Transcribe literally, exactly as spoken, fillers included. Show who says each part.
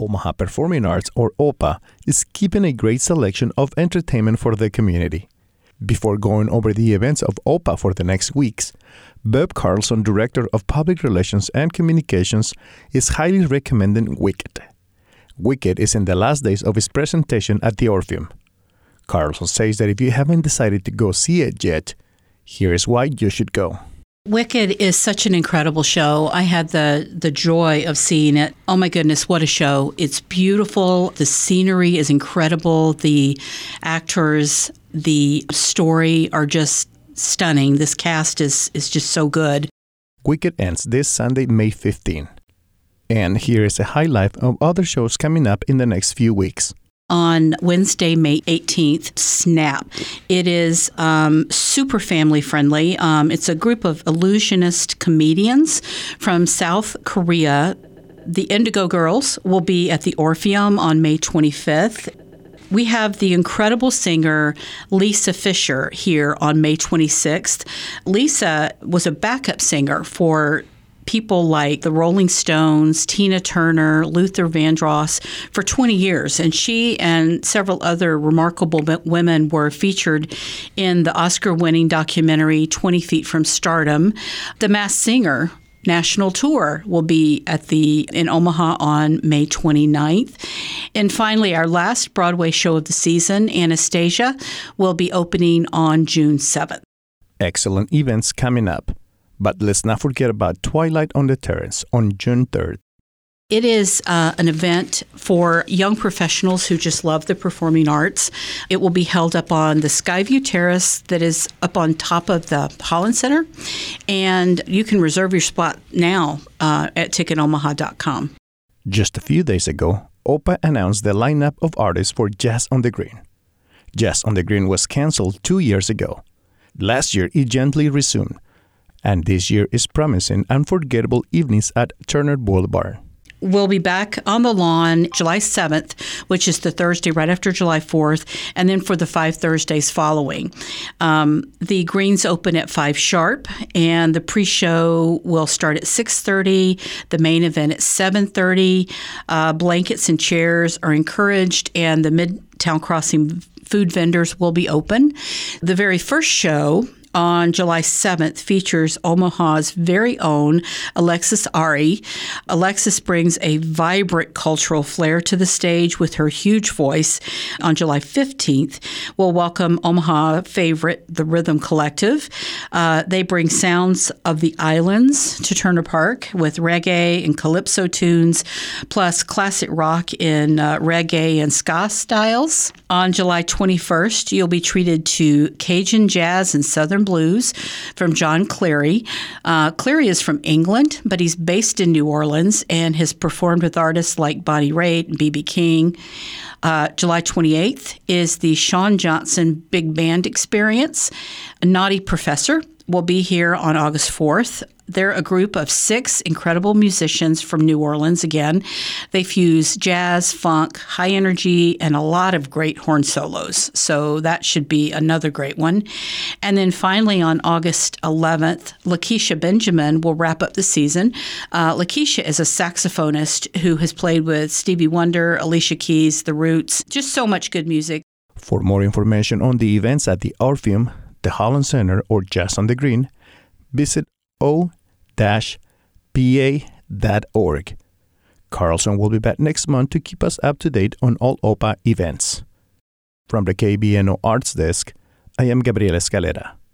Speaker 1: Omaha Performing Arts, or O P A, is keeping a great selection of entertainment for the community. Before going over the events of O P A for the next weeks, Bob Carlson, Director of Public Relations and Communications, is highly recommending Wicked. Wicked is in the last days of its presentation at the Orpheum. Carlson says that if you haven't decided to go see it yet, here is why you should go.
Speaker 2: Wicked is such an incredible show. I had the, the joy of seeing it. Oh my goodness, what a show. It's beautiful. The scenery is incredible. The actors, the story are just stunning. This cast is, is just so good.
Speaker 1: Wicked ends this Sunday, May fifteenth. And here is a highlight of other shows coming up in the next few weeks.
Speaker 2: On Wednesday, May eighteenth, Snap. It is um, super family-friendly. Um, it's a group of illusionist comedians from South Korea. The Indigo Girls will be at the Orpheum on May twenty-fifth. We have the incredible singer Lisa Fischer here on May twenty-sixth. Lisa was a backup singer for people like the Rolling Stones, Tina Turner, Luther Vandross for twenty years. And she and several other remarkable women were featured in the Oscar-winning documentary twenty feet from Stardom. The Masked Singer National Tour will be at the in Omaha on May twenty-ninth. And finally, our last Broadway show of the season, Anastasia, will be opening on June seventh.
Speaker 1: Excellent events coming up. But let's not forget about Twilight on the Terrace on June third.
Speaker 2: It is uh, an event for young professionals who just love the performing arts. It will be held up on the Skyview Terrace that is up on top of the Holland Center. And you can reserve your spot now uh, at ticket omaha dot com.
Speaker 1: Just a few days ago, O P A announced the lineup of artists for Jazz on the Green. Jazz on the Green was canceled two years ago. Last year, it gently resumed. And this year is promising unforgettable evenings at Turner Boulevard.
Speaker 2: We'll be back on the lawn July seventh, which is the Thursday right after July fourth, and then for the five Thursdays following. Um, the greens open at five sharp, and the pre-show will start at six thirty, the main event at seven thirty. Uh, blankets and chairs are encouraged, and the Midtown Crossing food vendors will be open. The very first show on July seventh features Omaha's very own Alexis Ari. Alexis brings a vibrant cultural flair to the stage with her huge voice. On July fifteenth, we'll welcome Omaha favorite, the Rhythm Collective. Uh, they bring sounds of the islands to Turner Park with reggae and calypso tunes, plus classic rock in uh, reggae and ska styles. On July twenty-first, you'll be treated to Cajun jazz and Southern blues from John Cleary. Uh, Cleary is from England, but he's based in New Orleans and has performed with artists like Bonnie Raitt and B B King. Uh, July twenty-eighth is the Sean Johnson Big Band Experience. A Naughty Professor will be here on August fourth. They're a group of six incredible musicians from New Orleans again. They fuse jazz, funk, high energy, and a lot of great horn solos. So that should be another great one. And then finally on August eleventh, Lakeisha Benjamin will wrap up the season. Uh, Lakeisha is a saxophonist who has played with Stevie Wonder, Alicia Keys, The Roots, just so much good music.
Speaker 1: For more information on the events at the Orpheum, the Holland Center, or Jazz on the Green, visit o dash p a dot org. Carlson will be back next month to keep us up to date on all O P A events. From the K B N O Arts Desk, I am Gabriel Escalera.